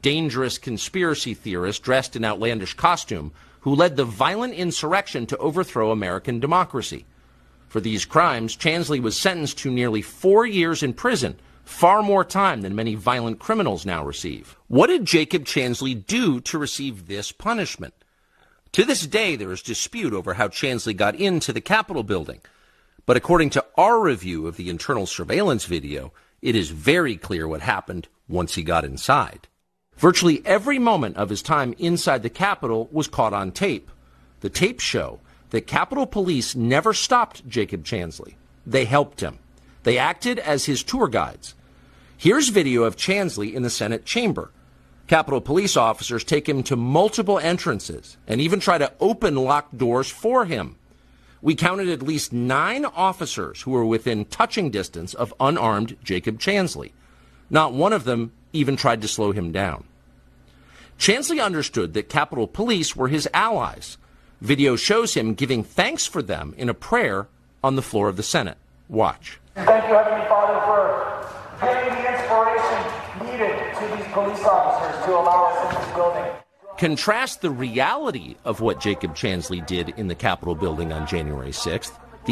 dangerous conspiracy theorist dressed in outlandish costume who led the violent insurrection to overthrow American democracy. For these crimes, Chansley was sentenced to nearly 4 years in prison, far more time than many violent criminals now receive. What did Jacob Chansley do to receive this punishment? To this day, there is dispute over how Chansley got into the Capitol building. But according to our review of the internal surveillance video, it is very clear what happened once he got inside. Virtually every moment of his time inside the Capitol was caught on tape. The tapes show that Capitol Police never stopped Jacob Chansley. They helped him. They acted as his tour guides. Here's video of Chansley in the Senate chamber. Capitol Police officers take him to multiple entrances and even try to open locked doors for him. We counted at least 9 officers who were within touching distance of unarmed Jacob Chansley. Not one of them even tried to slow him down. Chansley understood that Capitol Police were his allies. Video shows him giving thanks for them in a prayer on the floor of the Senate. Watch. Thank you, Heavenly Father, for giving the inspiration needed to these police officers to allow us in this building. Contrast the reality of what Jacob Chansley did in the Capitol building on January 6th.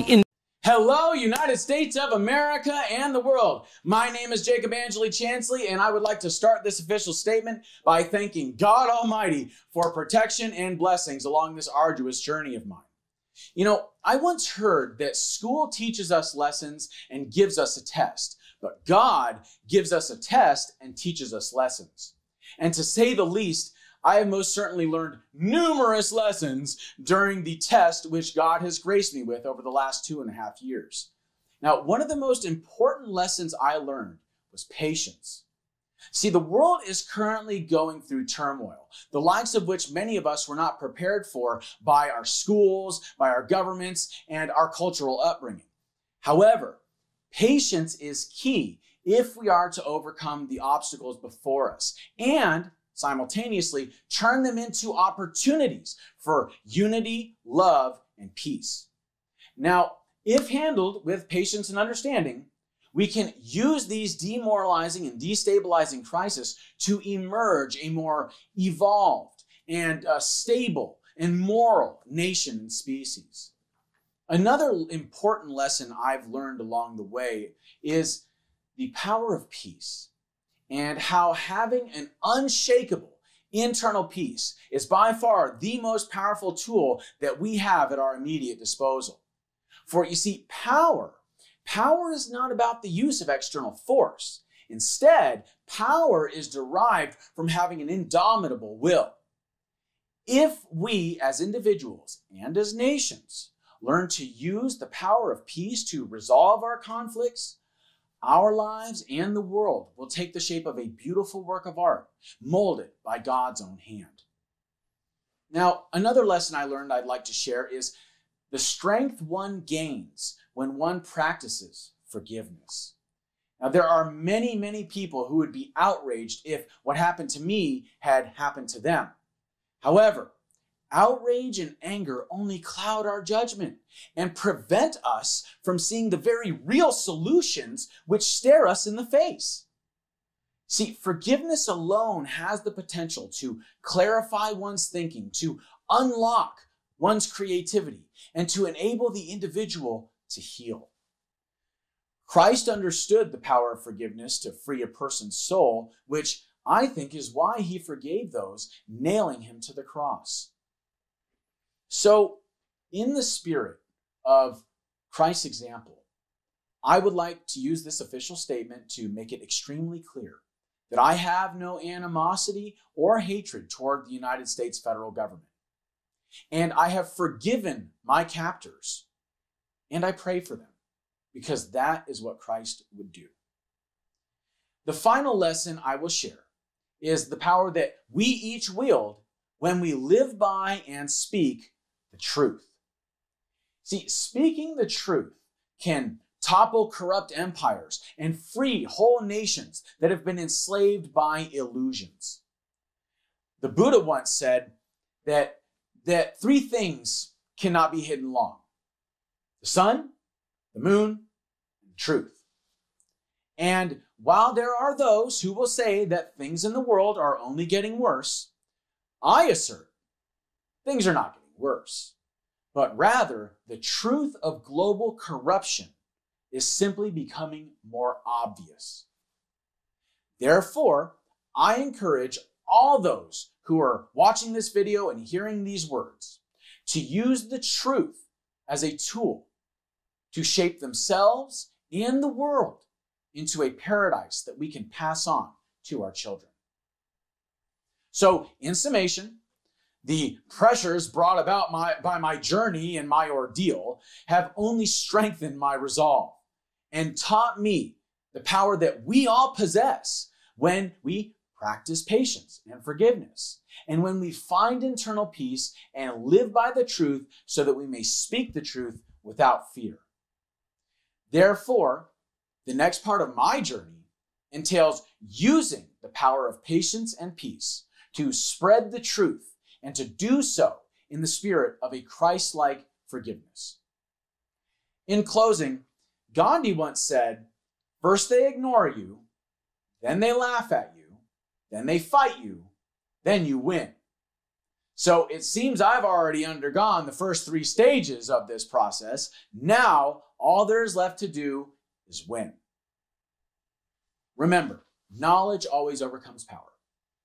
Hello, United States of America and the world. My name is Jacob Angeli Chansley, and I would like to start this official statement by thanking God Almighty for protection and blessings along this arduous journey of mine. You know, I once heard that school teaches us lessons and gives us a test, but God gives us a test and teaches us lessons. And to say the least, I have most certainly learned numerous lessons during the test which God has graced me with over the last 2.5 years. Now, one of the most important lessons I learned was patience. See, the world is currently going through turmoil, the likes of which many of us were not prepared for by our schools, by our governments, and our cultural upbringing. However, patience is key if we are to overcome the obstacles before us and simultaneously turn them into opportunities for unity, love, and peace. Now, if handled with patience and understanding, we can use these demoralizing and destabilizing crises to emerge a more evolved and stable and moral nation and species. Another important lesson I've learned along the way is the power of peace, and how having an unshakable internal peace is by far the most powerful tool that we have at our immediate disposal. For you see, power is not about the use of external force. Instead, power is derived from having an indomitable will. If we as individuals and as nations learn to use the power of peace to resolve our conflicts, our lives and the world will take the shape of a beautiful work of art, molded by God's own hand. Now, another lesson I learned I'd like to share is the strength one gains when one practices forgiveness. Now, there are many, many people who would be outraged if what happened to me had happened to them. However, outrage and anger only cloud our judgment and prevent us from seeing the very real solutions which stare us in the face. See, forgiveness alone has the potential to clarify one's thinking, to unlock one's creativity, and to enable the individual to heal. Christ understood the power of forgiveness to free a person's soul, which I think is why he forgave those nailing him to the cross. So, in the spirit of Christ's example, I would like to use this official statement to make it extremely clear that I have no animosity or hatred toward the United States federal government. And I have forgiven my captors, and I pray for them, because that is what Christ would do. The final lesson I will share is the power that we each wield when we live by and speak the truth. See, speaking the truth can topple corrupt empires and free whole nations that have been enslaved by illusions. The Buddha once said that 3 things cannot be hidden long: the sun, the moon, and the truth. And while there are those who will say that things in the world are only getting worse, I assert things are not getting worse, but rather the truth of global corruption is simply becoming more obvious. Therefore, I encourage all those who are watching this video and hearing these words to use the truth as a tool to shape themselves and the world into a paradise that we can pass on to our children. So, in summation, the pressures brought about by my journey and my ordeal have only strengthened my resolve and taught me the power that we all possess when we practice patience and forgiveness, and when we find internal peace and live by the truth so that we may speak the truth without fear. Therefore, the next part of my journey entails using the power of patience and peace to spread the truth and to do so in the spirit of a Christ-like forgiveness. In closing, Gandhi once said, "First they ignore you, then they laugh at you, then they fight you, then you win." So it seems I've already undergone the first 3 stages of this process. Now, all there is left to do is win. Remember, knowledge always overcomes power.